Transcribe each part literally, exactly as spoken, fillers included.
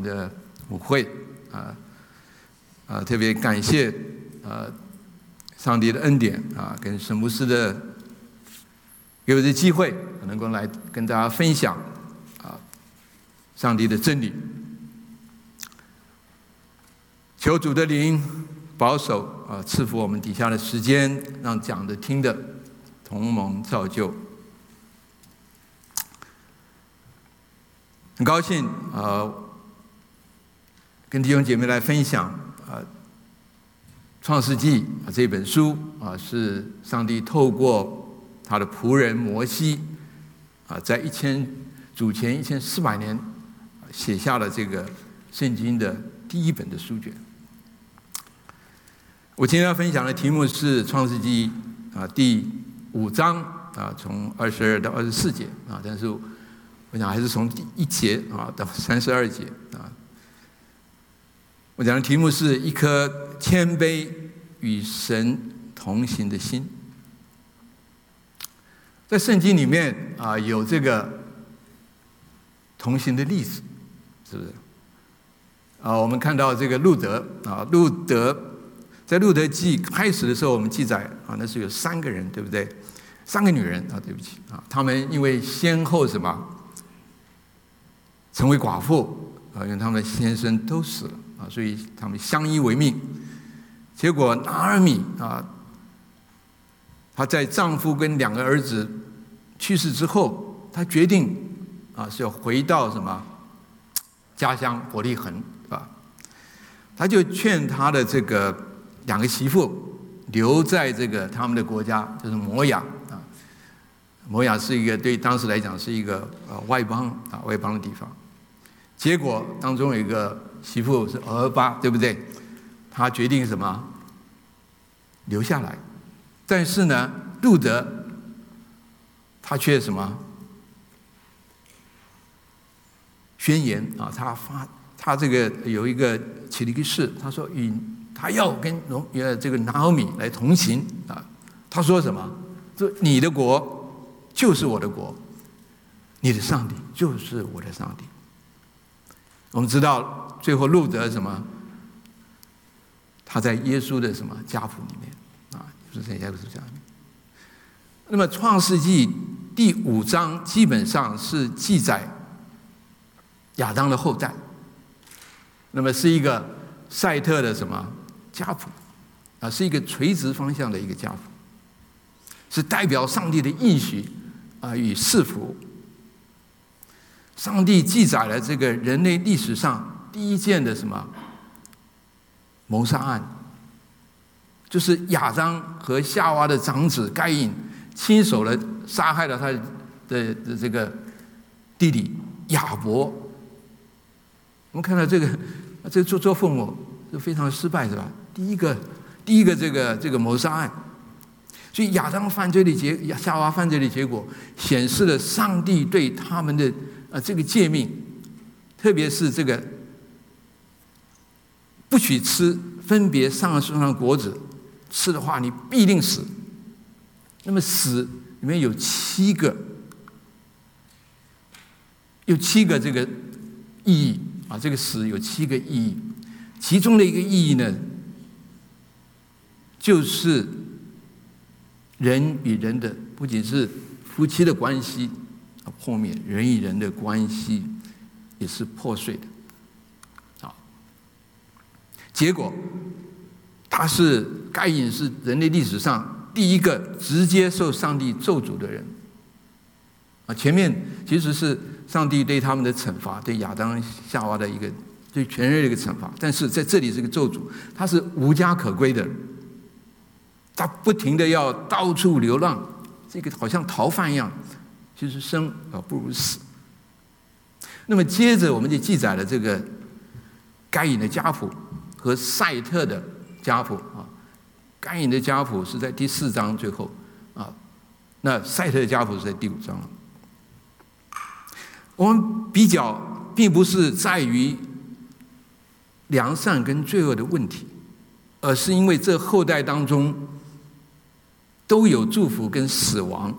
的母会啊啊，特别感谢啊上帝的恩典啊，跟沈牧师的给我的机会，能够来跟大家分享啊上帝的真理。求主的灵保守啊，赐福我们底下的时间，让讲的听的同蒙造就。很高兴啊，跟弟兄姐妹来分享啊，《创世纪》啊这本书啊，是上帝透过他的仆人摩西啊，在一千主前一千四百年写下了这个圣经的第一本的书卷。我今天要分享的题目是《创世纪》啊第五章啊，从二十二到二十四节啊，但是我想还是从第一节啊到三十二节啊。我讲的题目是一颗谦卑与神同行的心。在圣经里面啊，有这个同行的例子，是不是？啊，我们看到这个路德啊，路德。在路德记开始的时候，我们记载啊，那是有三个人，对不对？三个女人啊，对不起啊，他们因为先后什么成为寡妇啊，因为他们的先生都死了啊，所以他们相依为命。结果拿俄米啊，她在丈夫跟两个儿子去世之后，她决定啊是要回到什么家乡伯利恒啊，她就劝她的这个。两个媳妇留在这个他们的国家，就是摩亚啊。摩亚是一个对当时来讲是一个呃外邦啊外邦的地方。结果当中有一个媳妇是俄巴，对不对？她决定什么？留下来。但是呢，路德他却什么？宣言啊，他发他这个有一个起了一个誓，他说以。他要跟呃这个拿俄米来同行啊，他说什么？说你的国就是我的国，你的上帝就是我的上帝。我们知道最后路德什么？他在耶稣的什么家谱里面啊，就是在耶稣家里面。那么创世纪第五章基本上是记载亚当的后代，那么是一个赛特的什么？家谱啊，是一个垂直方向的一个家谱，是代表上帝的应许啊与赐福。上帝记载了这个人类历史上第一件的什么谋杀案，就是亚当和夏娃的长子该隐亲手的杀害了他的的这个弟弟亚伯。我们看到这个，这做做父母是非常失败，是吧？第一个，第一个这个这个谋杀案，所以亚当犯罪的结，夏娃犯罪的结果，显示了上帝对他们的呃这个诫命，特别是这个不许吃分别上树上的果子，吃的话你必定死。那么死里面有七个，有七个这个意义啊，这个死有七个意义，其中的一个意义呢。就是人与人的不仅是夫妻的关系破灭，人与人的关系也是破碎的。好，结果他是该隐是人类历史上第一个直接受上帝咒诅的人啊。前面其实是上帝对他们的惩罚，对亚当夏娃的一个对全人类的一个惩罚，但是在这里是个咒诅，他是无家可归的。他不停的要到处流浪，这个好像逃犯一样，其实生啊不如死。那么接着我们就记载了这个该隐的家谱和赛特的家谱啊。该隐的家谱是在第四章最后啊，那赛特的家谱是在第五章了。我们比较并不是在于良善跟罪恶的问题，而是因为这后代当中都有祝福跟死亡，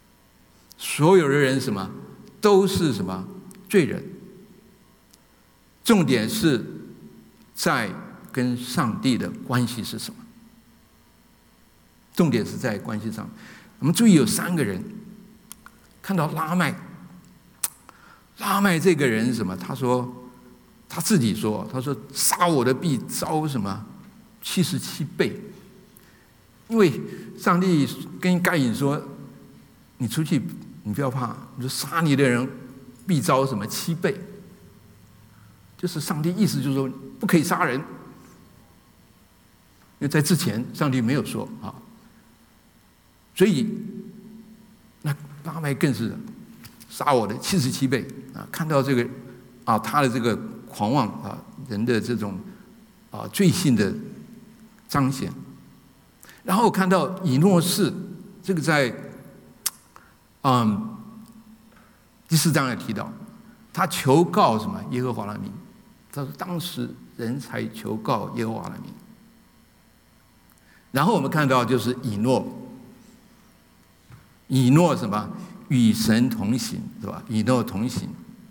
所有的人什么都是什么罪人。 重点是在跟上帝的关系是什么？重点是在关系上。我们注意有三个人，看到拉麦，拉麦这个人是什么？他说他自己说，他说杀我的必遭什么七十七倍，因为上帝跟该隐说，你出去你不要怕，你说杀你的人必遭什么七倍，就是上帝意思就是说不可以杀人。因为在之前上帝没有说啊，所以那拉麦更是杀我的七十七倍啊！看到这个啊，他的这个狂妄啊，人的这种啊罪性的彰显。然后看到以诺士，这个在嗯第四章也提到，他求告什么耶和华的名，他说当时人才求告耶和华的名。然后我们看到就是以诺，以诺什么与神同行，是吧？以诺同行。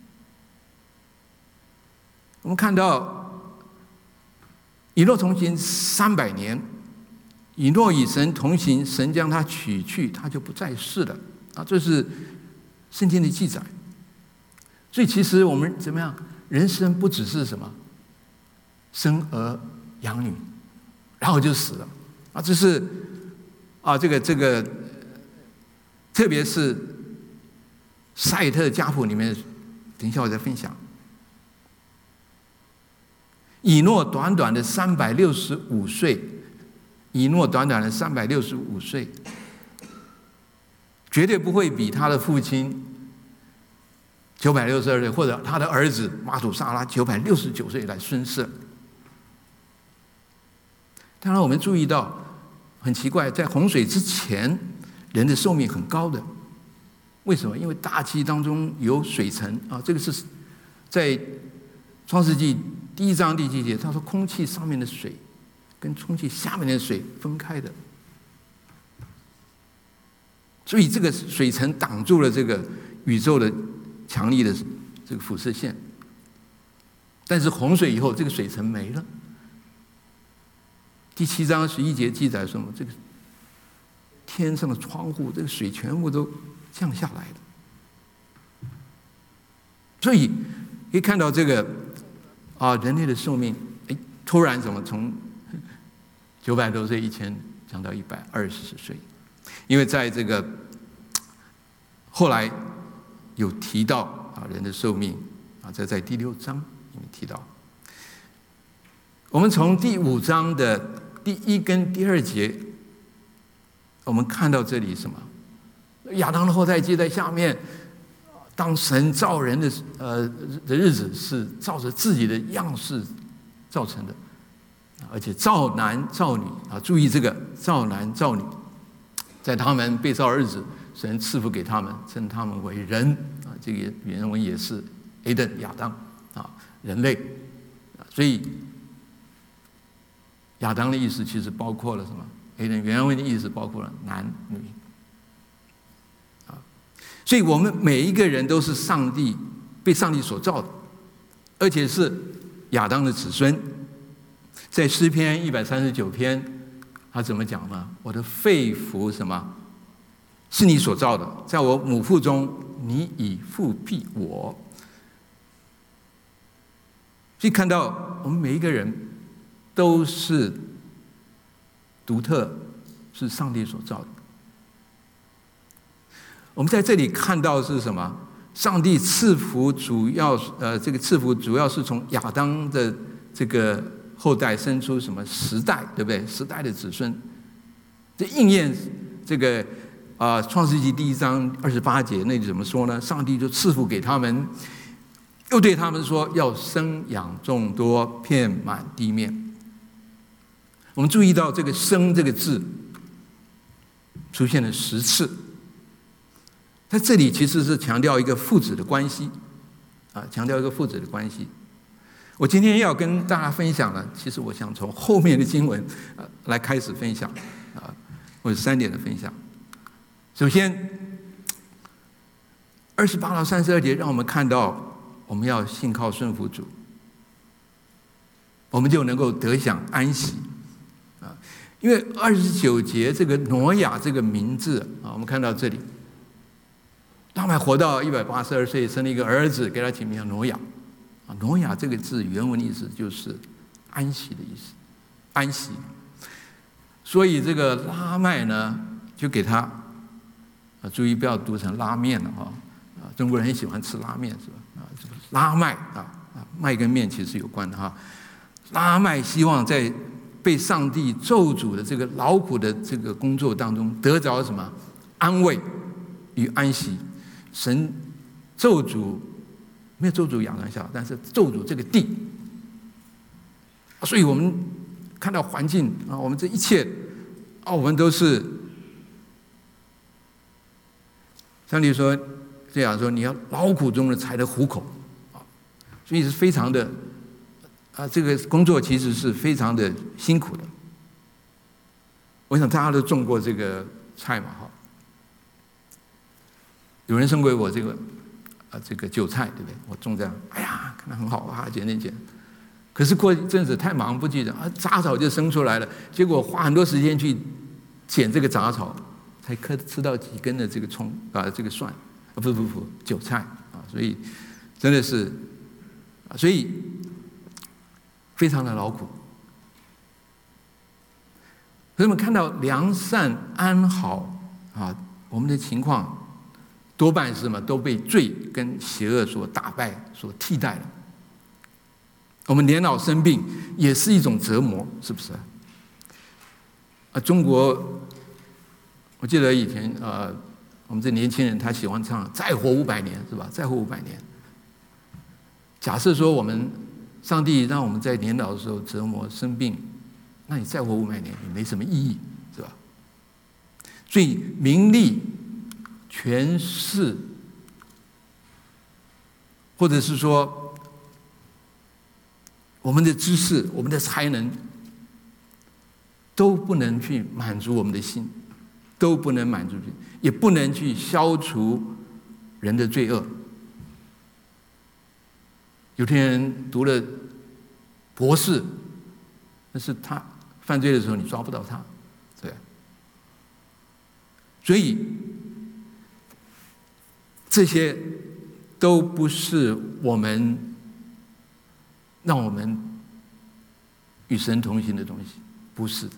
我们看到以诺同行三百年，以诺与神同行，神将他取去，他就不再世了啊！这是圣经的记载。所以其实我们怎么样？人生不只是什么生儿养女，然后就死了。啊，这是啊，这个这个，特别是赛特家谱里面，等一下我再分享。以诺短短的三百六十五岁，以诺短短的三百六十五岁，绝对不会比他的父亲九百六十二岁，或者他的儿子马土沙拉九百六十九岁来孙盛。当然，我们注意到。很奇怪，在洪水之前，人的寿命很高的，为什么？因为大气当中有水层啊，这个是在创世纪第一章第七节，他说空气上面的水跟空气下面的水分开的，所以这个水层挡住了这个宇宙的强力的这个辐射线。但是洪水以后，这个水层没了。第七章十一节记载什么？这个天上的窗户，这个水全部都降下来了。所以可以看到这个啊，人类的寿命，哎，突然怎么从九百多岁以前降到一百二十岁？因为在这个后来有提到啊，人的寿命啊，这在第六章里面提到。我们从第五章的第一跟第二节，我们看到这里什么？亚当的后代接在下面，当神造人的呃的日子是照着自己的样式造成的，而且造男造女啊，注意这个造男造女，在他们被造的日子，神赐福给他们，称他们为人啊，这个原文也是 Adam 亚当啊，人类啊，所以。亚当的意思其实包括了什么？原文的意思包括了男女，啊，所以我们每一个人都是上帝被上帝所造的，而且是亚当的子孙。在诗篇一百三十九篇，他怎么讲呢？我的肺腑什么？是你所造的，在我母腹中，你已复辟我。所以看到我们每一个人。都是独特，是上帝所造的。我们在这里看到是什么？上帝赐福主要呃，这个赐福主要是从亚当的这个后代生出什么十代，对不对？十代的子孙，这应验这个啊、呃《创世纪》第一章二十八节那里怎么说呢？上帝就赐福给他们，又对他们说要生养众多，遍满地面。我们注意到这个“生”这个字出现了十次，在这里其实是强调一个父子的关系，啊，强调一个父子的关系。我今天要跟大家分享的，其实我想从后面的经文啊来开始分享，啊，或者三点的分享。首先，二十八到三十二节让我们看到，我们要信靠顺服主， 我们就能够得享安息啊。因为二十九节这个挪亚这个名字啊，我们看到这里，拉麦活到一百八十二岁，生了一个儿子，给他起名叫挪亚啊。挪亚这个字原文意思就是安息的意思，安息。所以这个拉麦呢，就给他啊，注意不要读成拉面了哈啊，中国人很喜欢吃拉面是吧？啊，拉麦啊啊，麦跟面其实有关的哈。拉麦希望在被上帝咒诅的这个劳苦的这个工作当中得着什么安慰与安息。神咒诅没有咒诅亚当夏娃，但是咒诅这个地。所以我们看到环境啊，我们这一切啊，我们都是上帝说这样说，你要劳苦中的才得糊口啊，所以是非常的。啊，这个工作其实是非常的辛苦的。我想大家都种过这个菜嘛，哈。有人送给我这个啊，这个韭菜，对不对？我种这样，哎呀，看它很好啊，剪剪剪。可是过一阵子太忙不记得啊，杂草就生出来了。结果花很多时间去剪这个杂草，才可吃到几根的这个葱啊，这个蒜啊，不不不，韭菜啊，所以真的是啊，所以。非常的劳苦，所以我们看到良善安好啊，我们的情况多半是什么？都被罪跟邪恶所打败、所替代了。我们年老生病也是一种折磨，是不是？啊，中国，我记得以前呃，我们这年轻人他喜欢唱"再活五百年"，是吧？再活五百年。假设说我们。上帝让我们在年老的时候折磨生病，那你再活五百年也没什么意义，是吧？所以名利、权势，或者是说我们的知识、我们的才能，都不能去满足我们的心，都不能满足，也不能去消除人的罪恶。有些人读了博士，但是他犯罪的时候你抓不到他，对。所以这些都不是我们让我们与神同行的东西，不是。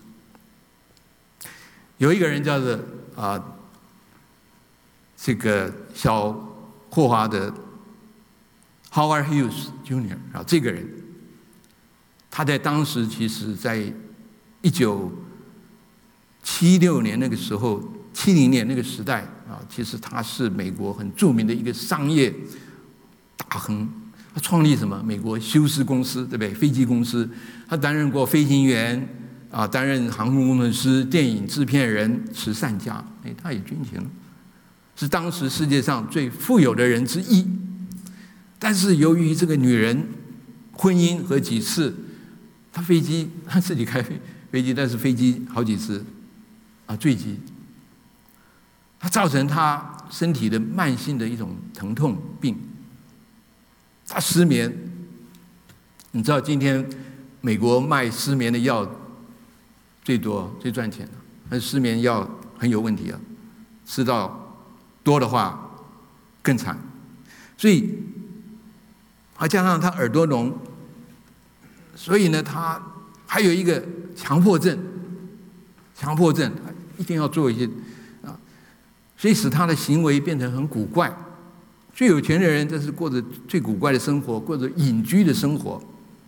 有一个人叫做啊，这个小霍华德。Howard Hughes Junior 啊，这个人，他在当时其实，在一九七六年那个时候，七零年那个时代啊，其实他是美国很著名的一个商业大亨。他创立什么？美国休斯公司，对不对？飞机公司，他担任过飞行员啊，担任航空工程师、电影制片人、慈善家。哎，他也军情了，是当时世界上最富有的人之一。但是由于这个女人婚姻和几次，她飞机她自己开飞机，但是飞机好几次啊坠机，它造成她身体的慢性的一种疼痛病，她失眠。你知道今天美国卖失眠的药最多最赚钱的，但是失眠药很有问题啊，吃到多的话更惨，所以。还加上他耳朵聋，所以呢，他还有一个强迫症，强迫症一定要做一些啊，所以使他的行为变成很古怪。最有钱的人，这是过着最古怪的生活，过着隐居的生活。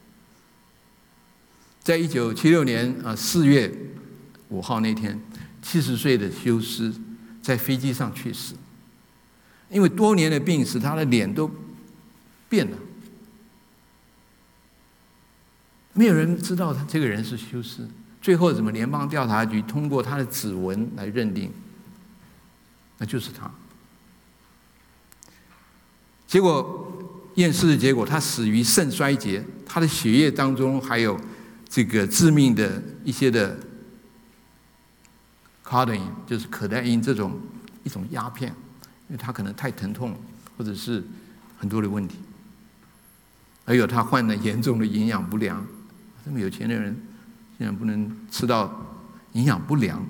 在一九七六年啊四月五号那天，七十岁的休斯在飞机上去世，因为多年的病使他的脸都变了。没有人知道他这个人是休斯，最后怎么联邦调查局通过他的指纹来认定，那就是他。结果验尸的结果，他死于肾衰竭，他的血液当中还有这个致命的一些的 codeine， 就是可待因这种一种鸦片，因为他可能太疼痛，或者是很多的问题，还有他患了严重的营养不良。 这么有钱的人竟然不能吃到营养不良。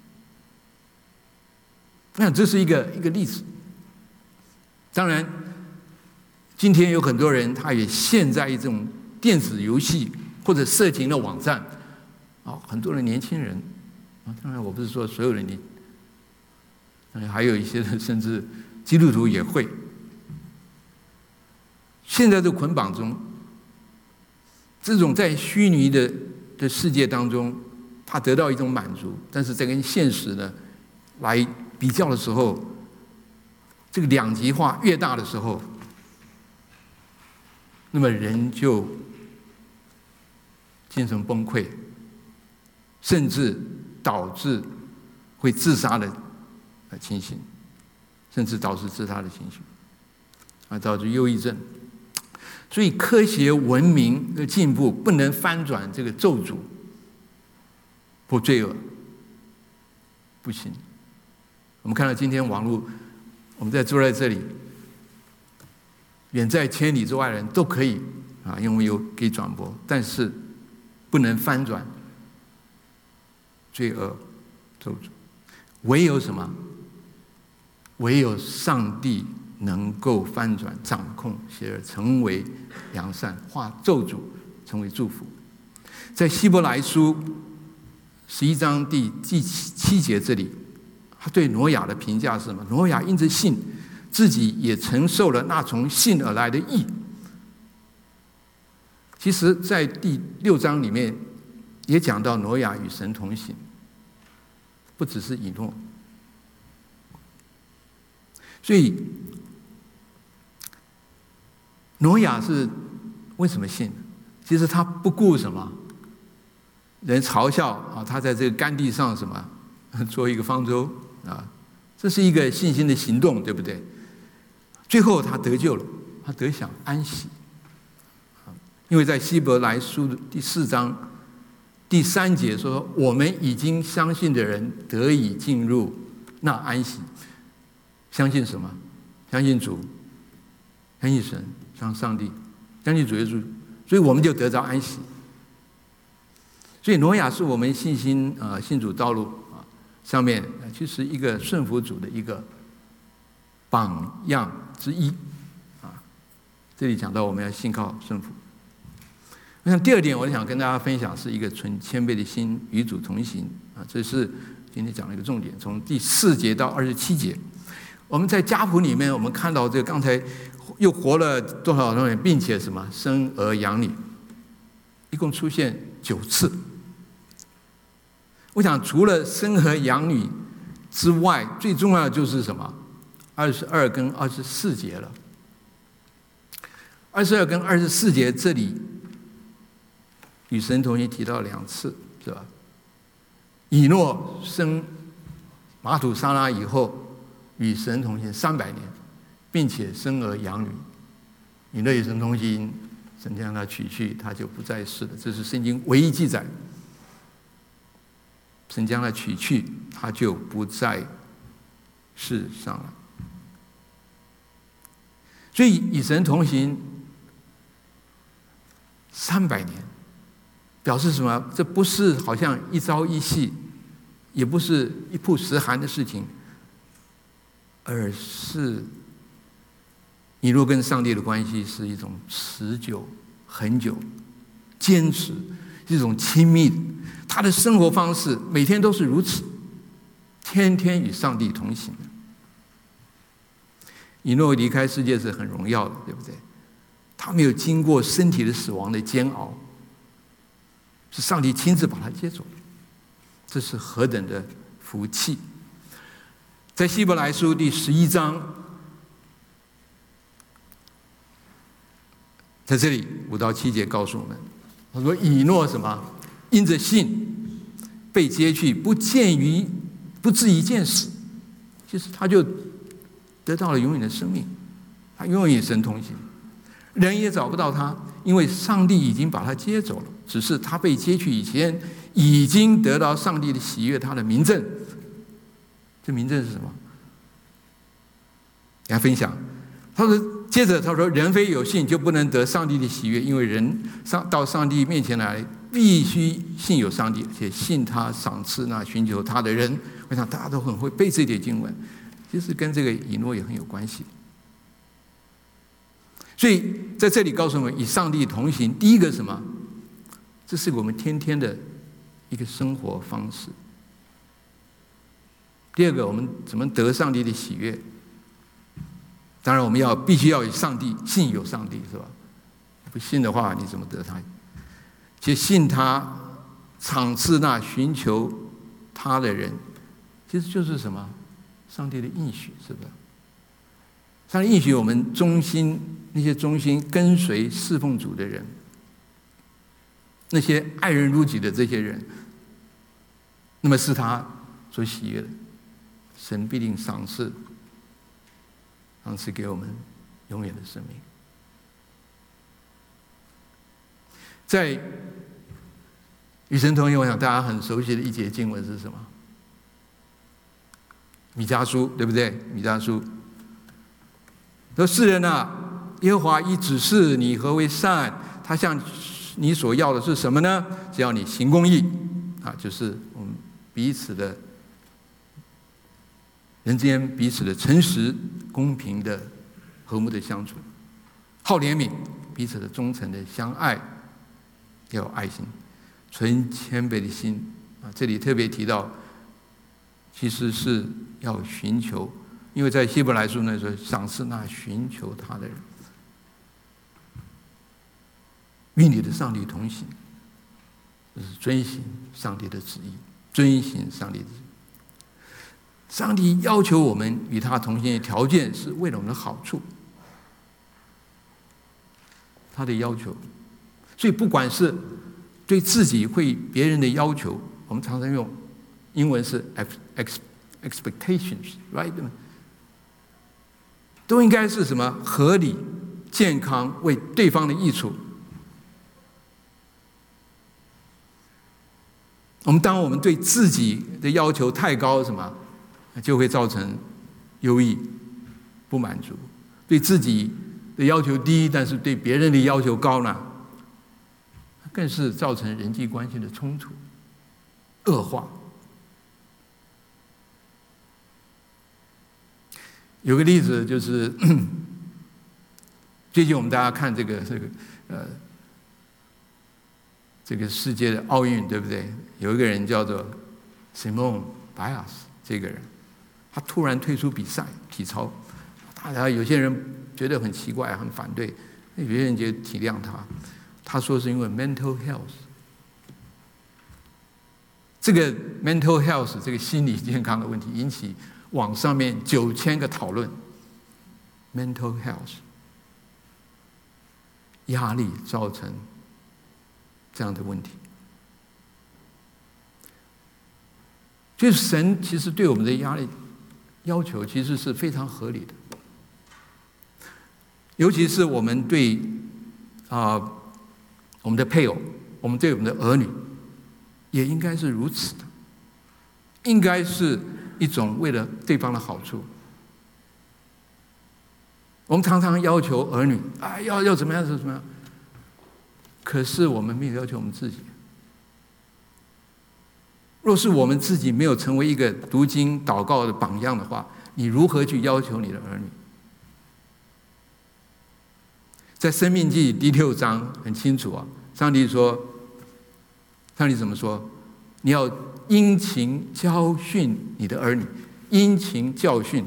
我想这是一个一个例子。当然，今天有很多人他也陷在一种电子游戏或者色情的网站啊，很多的年轻人啊，当然我不是说所有人，你还有一些人甚至基督徒也会现在的捆绑中，这种在虚拟的的世界当中，他得到一种满足，但是在跟现实呢来比较的时候，这个两极化越大的时候，那么人就精神崩溃，甚至导致会自杀的情形，甚至导致自杀的情形，啊，导致忧郁症。所以科学文明的进步不能翻转这个咒诅或罪恶，不行。我们看到今天网络，我们在坐在这里，远在千里之外的人都可以啊，因为有可以转播，但是不能翻转罪恶咒诅。唯有什么？唯有上帝能够翻转、掌控邪恶，成为良善，化咒诅成为祝福。在希伯来书十一章第第七节这里，他对挪亚的评价是什么？挪亚因着信，自己也承受了那从信而来的义。其实，在第六章里面也讲到挪亚与神同行，不只是以诺。所以，挪亚是为什么信？其实他不顾什么人嘲笑啊，他在这个干地上什么做一个方舟啊，这是一个信心的行动，对不对？最后他得救了，他得享安息。因为在希伯来书第四章第三节说，我们已经相信的人得以进入那安息。相信什么？相信主，相信神，相信上帝，相信主耶稣，所以我们就得着安息。所以挪亚是我们信心啊、呃、信主道路啊上面其实一个顺服主的一个榜样之一啊。这里讲到我们要信靠顺服。我想第二点，我想跟大家分享是一个存谦卑的心与主同行啊，这是今天讲的一个重点，从第四节到二十七节。我们在家谱里面，我们看到这个刚才又活了多少多人，并且什么生儿养女，一共出现九次。我想除了生儿养女之外，最重要的就是什么？二十二跟二十四节了。二十二跟二十四节这里与神同行提到两次，是吧？以诺生马土沙拉以后，与神同行三百年，并且生儿养女。以诺与神同行，神将他取去，他就不再世了。这是圣经唯一记载。神将他取去，他就不在世上了。所以与神同行三百年，表示什么？这不是好像一朝一夕，也不是一曝十寒的事情，而是以诺跟上帝的关系是一种持久、很久、坚持，一种亲密。他的生活方式每天都是如此，天天与上帝同行。以诺离开世界是很荣耀的，对不对？他没有经过身体的死亡的煎熬，是上帝亲自把他接走，这是何等的福气！在希伯来书第十一章，在这里五到七节告诉我们，他说以诺什么？因着信被接去，不见于不至于见死，其实他就得到了永远的生命，他永远与神同行，人也找不到他，因为上帝已经把他接走了。只是他被接去以前，已经得到上帝的喜悦，他的名证。这名证是什么？给他分享。他说，接着他说，人非有信就不能得上帝的喜悦，因为人上到上帝面前来， 必须信有上帝，且信他赏赐那寻求他的人。我想大家都很会背这节经文，其实跟这个以诺也很有关系。所以在这里告诉我们，与上帝同行，第一个什么？这是我们天天的一个生活方式。第二个，我们怎么得上帝的喜悦？当然，我们要必须要与上帝信有上帝，是吧？不信的话，你怎么得他？且信他赏赐那寻求他的人，其实就是什么？上帝的应许，是不是？上帝应许我们忠心，那些忠心跟随侍奉主的人，那些爱人如己的这些人，那么是他所喜悦的，神必定赏赐，赏赐给我们永远的生命。在与神同行，我想大家很熟悉的一节经文是什么？米迦书，对不对？米迦书说：“世人啊，耶和华已指示你何为善，他向你所要的是什么呢？只要你行公义啊，就是我们彼此的人之间彼此的诚实、公平的、和睦的相处，好怜悯，彼此的忠诚的相爱，要有爱心，存谦卑的心啊。”这里特别提到，其实是要寻求，因为在希伯来书那时候，赏赐那寻求他的人，与你的上帝同行，就是遵行上帝的旨意，遵行上帝的旨意。上帝要求我们与他同行的条件，是为了我们的好处。他的要求，所以不管是对自己或别人的要求，我们常常用英文是 expectations， right？ 都应该是什么？合理、健康，为对方的益处。我们当我们对自己的要求太高，什么就会造成忧郁、不满足；对自己的要求低，但是对别人的要求高呢，更是造成人际关系的冲突、恶化。有个例子就是，最近我们大家看这个这个呃这个世界的奥运，对不对？有一个人叫做 Simone Biles， 这个人，他突然退出比赛体操，大家有些人觉得很奇怪，很反对，有些人就体谅他。他说是因为 mental health， 这个 mental health 这个心理健康的问题引起网上面九千个讨论。mental health， 压力造成这样的问题。就是神其实对我们的压力要求其实是非常合理的，尤其是我们对啊、呃、我们的配偶，我们对我们的儿女，也应该是如此的，应该是一种为了对方的好处。我们常常要求儿女啊，要要怎么样怎么样，可是我们没有要求我们自己。若是我们自己没有成为一个读经祷告的榜样的话，你如何去要求你的儿女？在申命记第六章很清楚啊，上帝说，上帝怎么说？你要殷勤教训你的儿女，殷勤教训，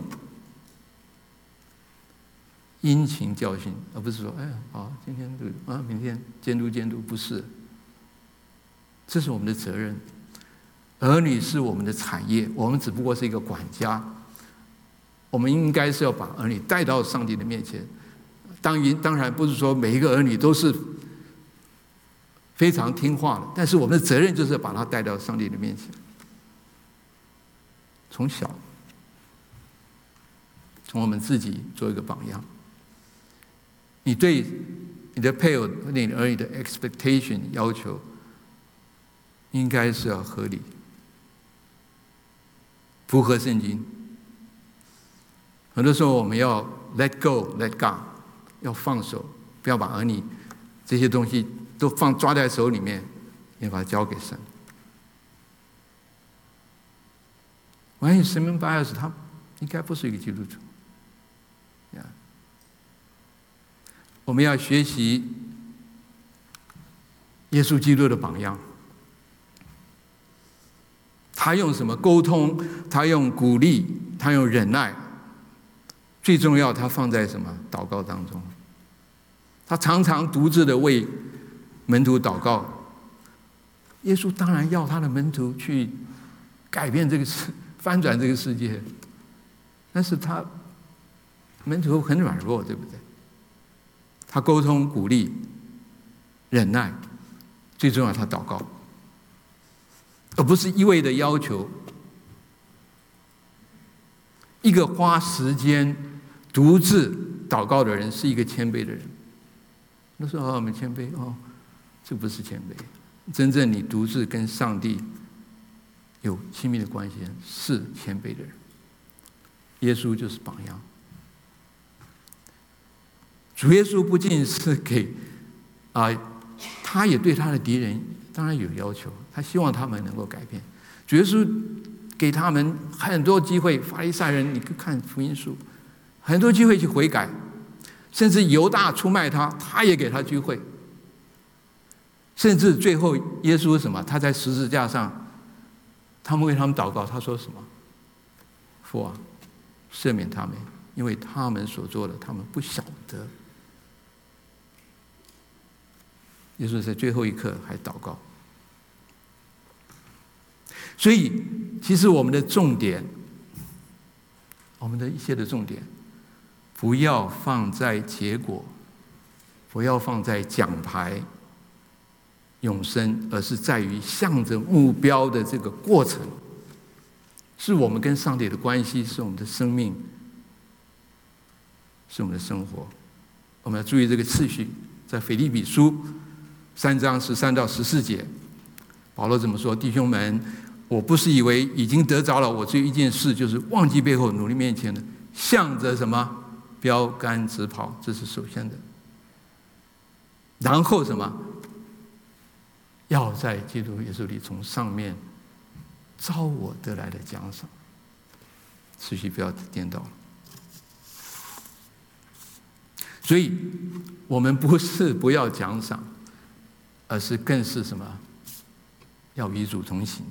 殷勤教训，而不是说，哎呀，好，今天啊，明天监督监督，不是。这是我们的责任。儿女是我们的产业，我们只不过是一个管家。我们应该是要把儿女带到上帝的面前。当然，当然不是说每一个儿女都是非常听话的，但是我们的责任就是把他带到上帝的面前。从小，从我们自己做一个榜样。你对你的配偶、对你儿女的 expectation 要求，应该是要合理。符合圣经。很多时候我们要 let go, let God， 要放手，不要把儿女这些东西都放抓在手里面， 也把它交给神。我相信Simon Biles他应该不是一个基督徒。我们要学习耶稣基督的榜样。他用什么沟通？他用鼓励，他用忍耐。最重要，他放在什么？祷告当中。他常常独自的为门徒祷告。耶稣当然要他的门徒去改变这个世，翻转这个世界，但是他门徒很软弱，对不对？他沟通、鼓励、忍耐，最重要他祷告，而不是一味的要求。一个花时间独自祷告的人是一个谦卑的人。那说哦，我们谦卑哦，这不是谦卑。真正你独自跟上帝有亲密的关系，是谦卑的人。耶稣就是榜样。主耶稣不仅是给啊、呃，他也对他的敌人当然有要求，他希望他们能够改变。主耶稣给他们很多机会，法利赛人，你看福音书，很多机会去悔改，甚至犹大出卖他，他也给他机会。甚至最后耶稣什么？他在十字架上，他们为他们祷告，他说什么？父啊，赦免他们，因为他们所做的，他们不晓得。耶稣在最后一刻还祷告。所以，其实我们的重点，我们的一切的重点，不要放在结果，不要放在奖牌、永生，而是在于向着目标的这个过程，是我们跟上帝的关系，是我们的生命，是我们的生活。我们要注意这个次序，在腓立比书三章十三到十四节，保罗怎么说？弟兄们，我不是以为已经得着了，我只有一件事，就是忘记背后，努力面前的，向着什么标杆直跑，这是首先的。然后什么？要在基督耶稣里从上面招我得来的奖赏。次序不要颠倒了。所以我们不是不要奖赏，而是更是什么？要与主同行。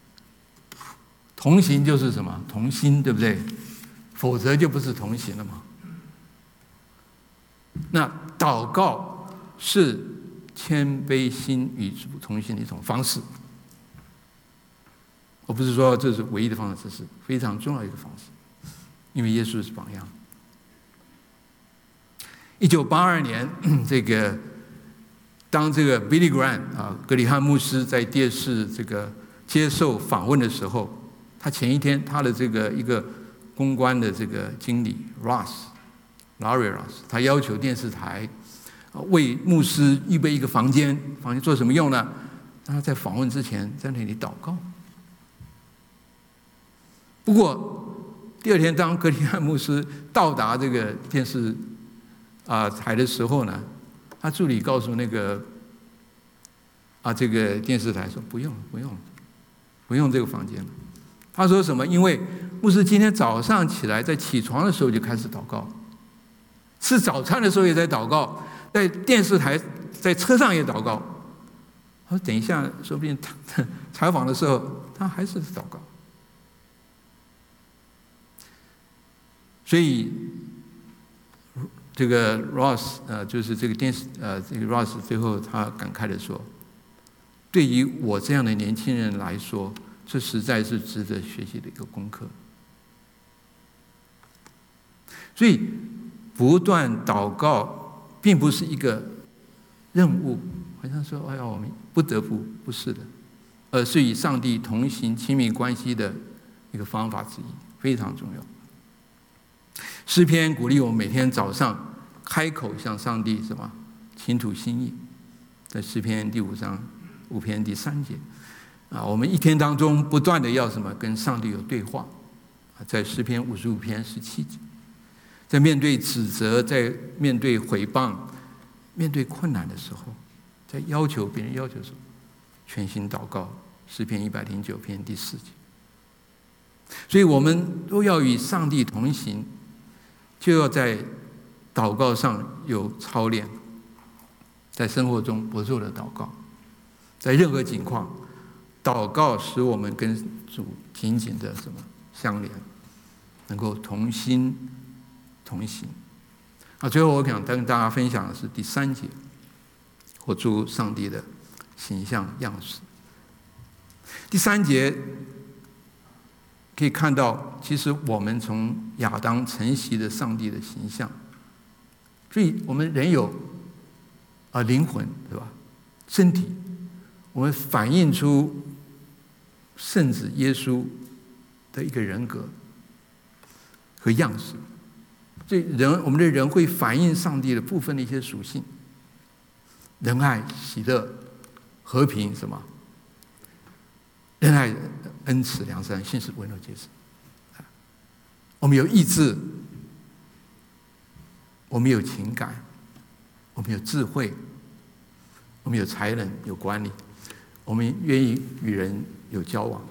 同行就是什么？同心，对不对？否则就不是同行了嘛。那祷告是谦卑心与主同行的一种方式。我不是说这是唯一的方式，这是非常重要的一个方式，因为耶稣是榜样。一九八二年，这个当这个 Billy Graham 啊，格里汉牧师在电视这个接受访问的时候，他前一天他的这个一个公关的这个经理 Ross，Larry Ross， 他要求电视台为牧师预备一个房间，房间做什么用呢？让他在访问之前在那里祷告。不过第二天，当格里汉牧师到达这个电视啊、呃、台的时候呢，他助理告诉那个啊这个电视台说不用不用不用这个房间了。他说什么？因为牧师今天早上起来，在起床的时候就开始祷告，吃早餐的时候也在祷告，在电视台、在车上也祷告。他说等一下，说不定他采访的时候，他还是祷告。所以，这个 Ross 呃，就是这个电视呃，这个 Ross 最后他感慨的说：“对于我这样的年轻人来说，这实在是值得学习的一个功课。”所以，不断祷告并不是一个任务，好像说：“哎呀，我们不得不，不是的。”而是与上帝同行亲密关系的一个方法之一，非常重要。诗篇鼓励我们每天早上开口向上帝什么倾吐心意，在诗篇第五章五篇第三节啊，我们一天当中不断的要什么跟上帝有对话，在诗篇五十五篇十七节，在面对指责，在面对毁谤，面对困难的时候，在要求别人要求的时候， 全心祷告，诗篇一百零九篇第四节。所以我们都要与上帝同行，就要在祷告上有操练，在生活中不住的祷告，在任何情况，祷告使我们跟主紧紧的什么相连，能够同心同行。啊，最后我想跟大家分享的是第三节，活出上帝的形象样式。第三节可以看到，其实我们从亚当承袭的上帝的形象，所以我们人有啊灵魂，对吧？身体，我们反映出圣子耶稣的一个人格和样式。所以人，我们的人会反映上帝的部分的一些属性：仁爱、喜乐、和平，什么？仁爱、恩慈、良善、信实、温柔、节制。我们有意志，我们有情感，我们有智慧，我们有才能，有管理，我们愿意与人有交往。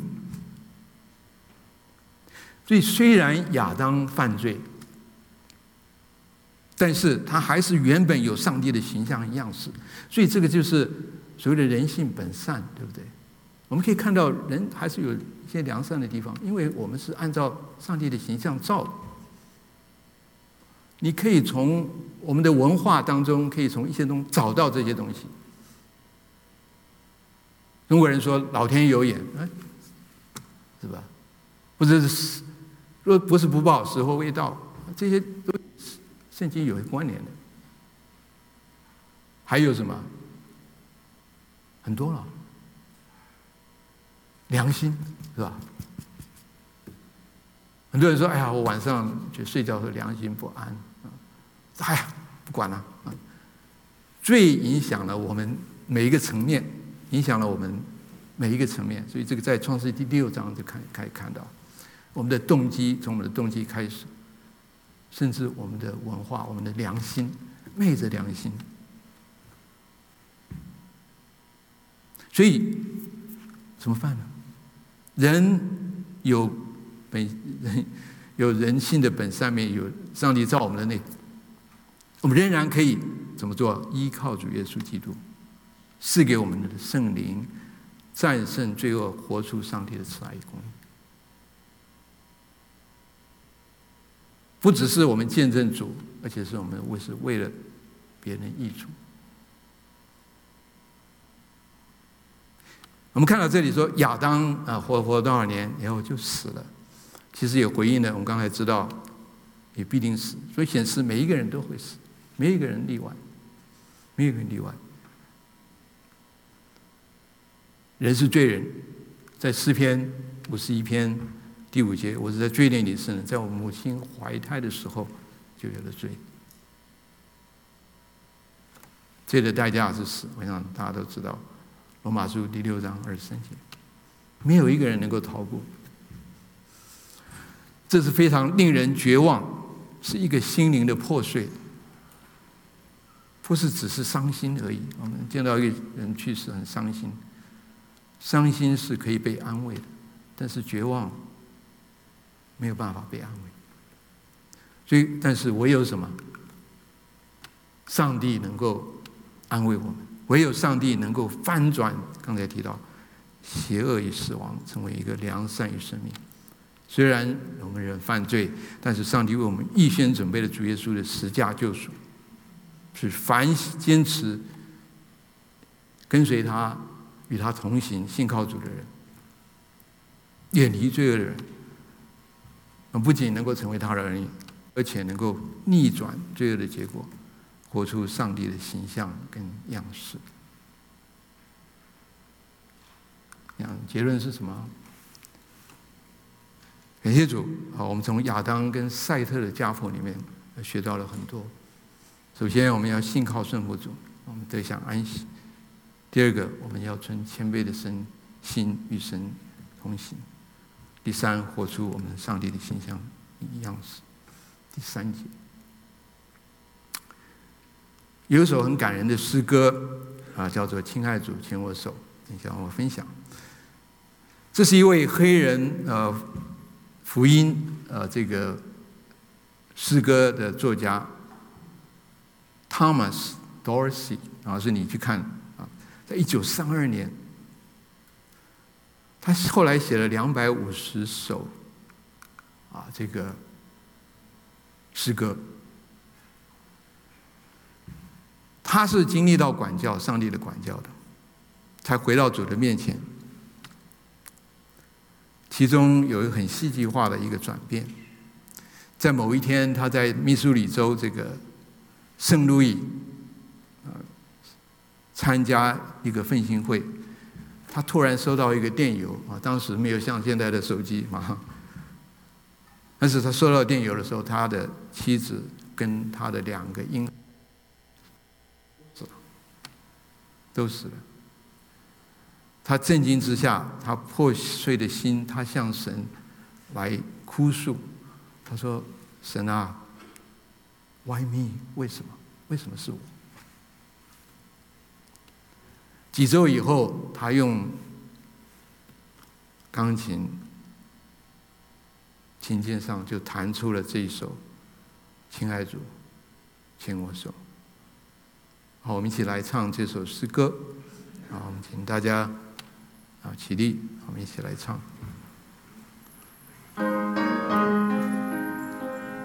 所以，虽然亚当犯罪，但是他还是原本有上帝的形象和样式。所以，这个就是所谓的人性本善，对不对？我们可以看到人还是有一些良善的地方，因为我们是按照上帝的形象造的。你可以从我们的文化当中，可以从一些东西找到这些东西。中国人说老天有眼，哎，是吧？或者是若不是不报，时候未到，这些都圣经有关联的。还有什么？很多了。良心是吧？很多人说：“哎呀，我晚上就睡觉时良心不安。”哎呀，不管了。最影响了我们每一个层面，影响了我们每一个层面。所以这个在创世记第六章就看可以看到，我们的动机从我们的动机开始，甚至我们的文化、我们的良心，昧着良心。所以怎么办呢？人有本人有人性的本善面，有上帝造我们的内，我们仍然可以怎么做？依靠主耶稣基督赐给我们的圣灵，战胜罪恶，活出上帝的慈爱与公义。不只是我们见证主，而且是我们为是为了别人益处。我们看到这里说亚当啊活活多少年然后就死了，其实也回应了我们刚才知道也必定死，所以显示每一个人都会死，没有一个人例外，没有一个人例外。人是罪人，在诗篇五十一篇第五节，我是在罪孽里生的，在我母亲怀胎的时候就有了罪。罪的代价是死，我想大家都知道。罗马书第六章二十三节，没有一个人能够逃过，这是非常令人绝望，是一个心灵的破碎，不是只是伤心而已。我们见到一个人去世很伤心，伤心是可以被安慰的，但是绝望没有办法被安慰。所以，但是唯有什么？上帝能够安慰我们。唯有上帝能够翻转刚才提到邪恶与死亡，成为一个良善与生命。虽然我们人犯罪，但是上帝为我们预先准备了主耶稣的十架救赎，是凡坚持跟随他、与他同行、信靠主的人，远离罪恶的人，不仅能够成为他的儿女，而且能够逆转罪恶的结果，活出上帝的形象跟样式。结论是什么？感谢主，好，我们从亚当跟赛特的家谱里面学到了很多。首先，我们要信靠顺服主，我们得享安息；第二个，我们要存谦卑的身心与神同行；第三，活出我们上帝的形象与样式。第三节。有一首很感人的诗歌啊，叫做《亲爱主牵我手》， 你想我分享。这是一位黑人呃福音呃这个诗歌的作家 Thomas Dorsey 啊，是你去看啊，在一九三二年，他后来写了两百五十首啊这个诗歌。他是经历到管教，上帝的管教的，才回到主的面前。其中有一个很戏剧化的一个转变，在某一天，他在密苏里州这个圣路易，呃，参加一个奋兴会，他突然收到一个电邮啊，当时没有像现在的手机嘛，但是他收到电邮的时候，他的妻子跟他的两个婴儿都死了。他震惊之下，他破碎的心，他向神来哭诉。他说：“神啊 ，Why me？ 为什么？为什么是我？”几周以后，他用钢琴琴键上就弹出了这一首《亲爱主，牵我手》。好，我们一起来唱这首诗歌。好，我们请大家啊起立，我们一起来唱。